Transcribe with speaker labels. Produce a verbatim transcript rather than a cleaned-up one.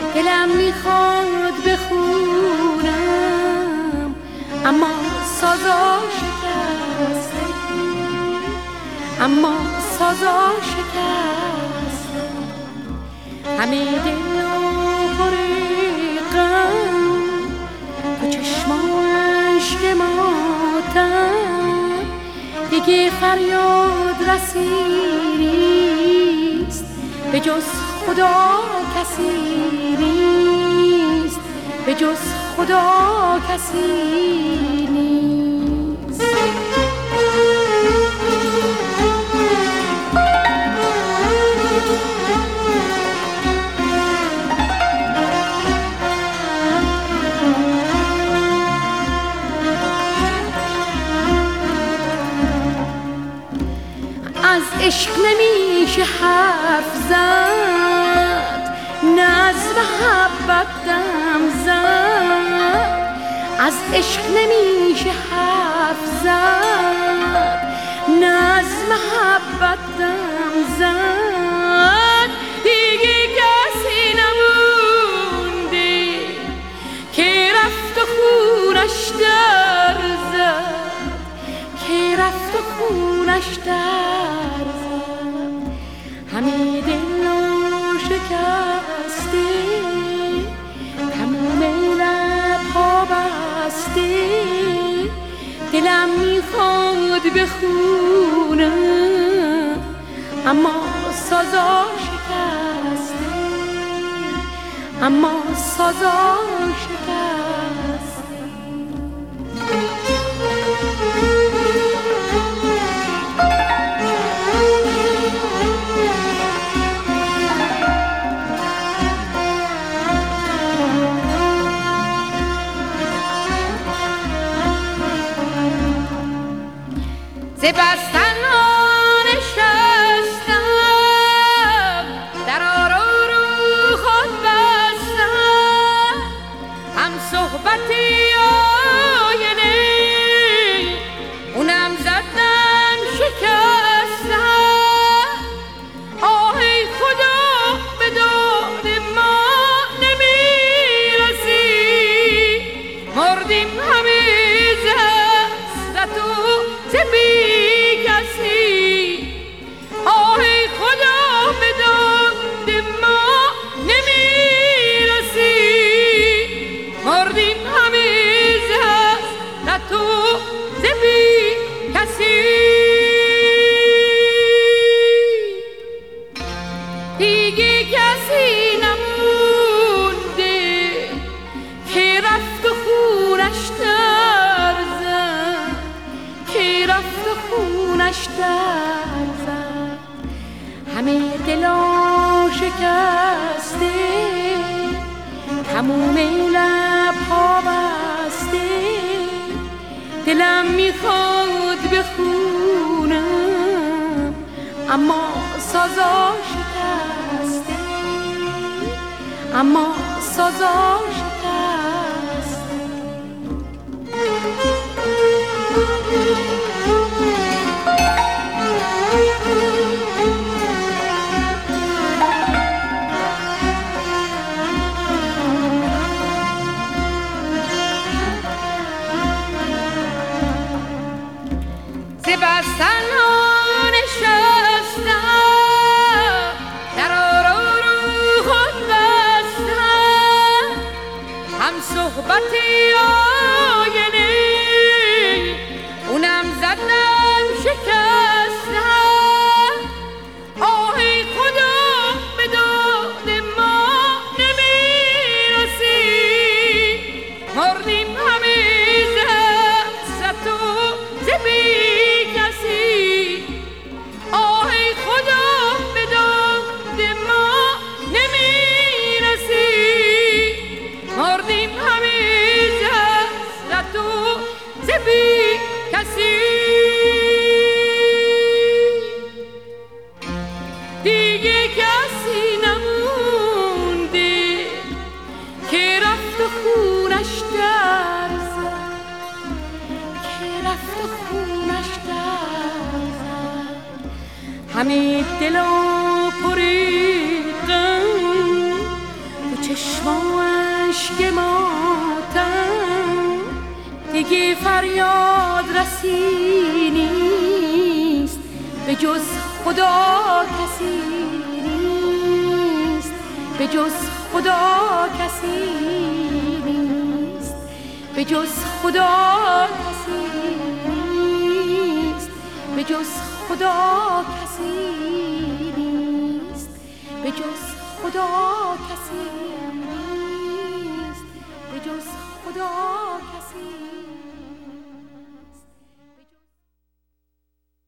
Speaker 1: دلم میخواد بخونم اما سازا شکسته، اما سازا شکسته. همه دل و پر غم تو چشم و اشک ماتم، دیگه فریاد رسی نیست به جز خدا کسی نیست، به جز خدا کسی نیست. از عشق نمیشه حرف زد، نه از محبت دم زد. از عشق نمیشه حرف زد، نه از محبت دم زد. دیگه کسی نمونده که رفت و خونش در زد، که رفت و خونش در زد. همه دل و شکسته، تموم لب‌ها بسته. دلم میخواد بخونم اما سازا شکسته، اما سازا شکسته. ز بستن ها نشستم، در آرو رو خود بستم. هم صحبتی آینه اونم زدم شکستم. آه ای خدا به داد ما نمیرسی، مردیم همه ز حسرت و ز بی کسی. آه ای خدا به داد ما نمیرسی، مردیم همه ز حسرت و ز بی کسی. دیگه کسی نمونده که رفت و خونش در زد، که رفت و خونش در زد. همه دلا شکسته، تموم لب‌ها بسته. دلم میخواد بخونم اما سازا شکسته، اما سازا شکسته. ز بستن ها نشستم، در آرو رو خود بستم. هم صحبتی آینه اونم زدم شکستم. آه ای خدا به داد ما نمیرسی، مردیم همه ز حسرت و ز بی کسی. آه ای خدا به داد ما نمیرسی، مردیم همه ز حسرت و ز بی کسی. دیگه کسی نمونده که رفت و خونش در زد، که رفت و خونش در زد. همه دل و پر غم تو چشم و اشک ماتم دیگه فریاد رسی نیست، به جز خدا کسی نیست، به جز خدا کسی نیست، به جز خدا کسی نیست، به جز خدا کسی